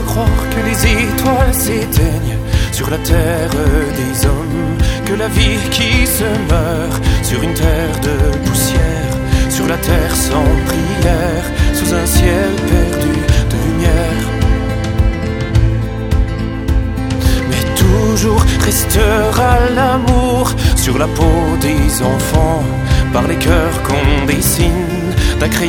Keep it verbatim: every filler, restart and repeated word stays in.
croire que les étoiles s'éteignent sur la terre des hommes, que la vie qui se meurt sur une terre de poussière, sur la terre sans prière, sous un ciel perdu de lumière. Mais toujours restera l'amour sur la peau des enfants, par les cœurs qu'on dessine d'un crayon